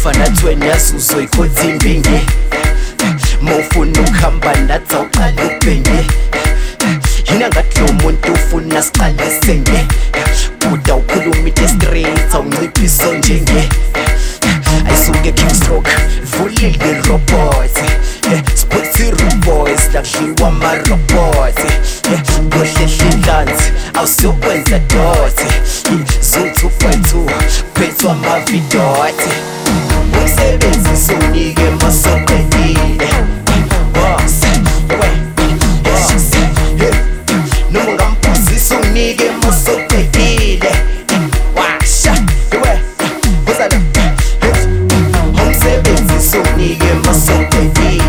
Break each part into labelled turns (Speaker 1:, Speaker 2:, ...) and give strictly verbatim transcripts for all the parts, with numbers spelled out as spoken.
Speaker 1: fana twena yazuzo ikhotsi imbingi mawufuna ukuhamba nathi awuqala ubhenge yina ngathi lo muntu ufuna siqale senge buda ukhuluma into straight awunciphisa njenge ayisuke kickstroke vulile robot Sporty boys lakudliwa ama-robot Kuhlehle inhlanzi awusiyokwenza doti Zoom two point two phethwa amavidoti Umsebenzi sunike masoqedile Boss, boss Noma ungamphuzisa unike masoqedile Washa, wozana Umsebenzi sunike masoqedile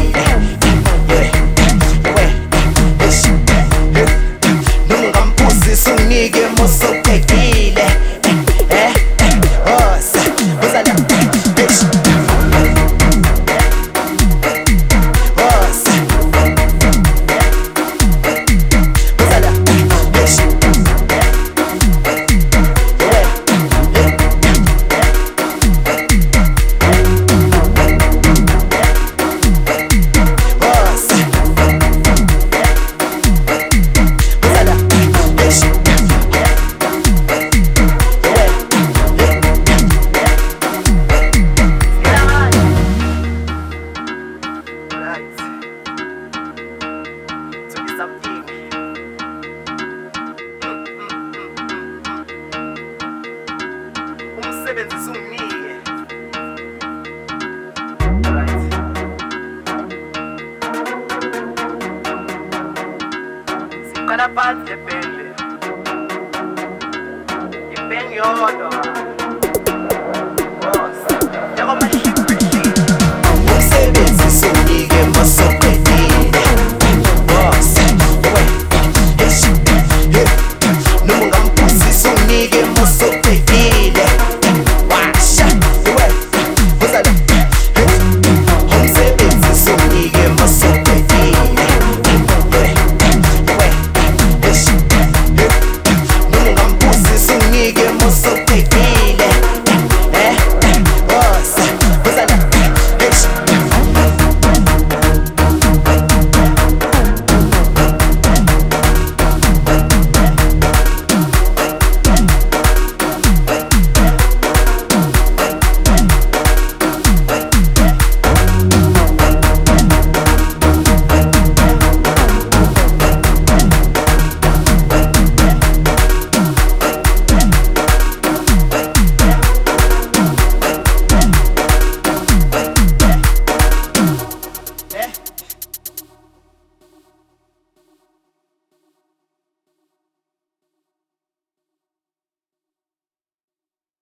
Speaker 1: Sunike masoqedile eh osa wozana bitch osa wozana bitch Umsebenzi sunike siqala phansi ebhenge ibhenge yodwa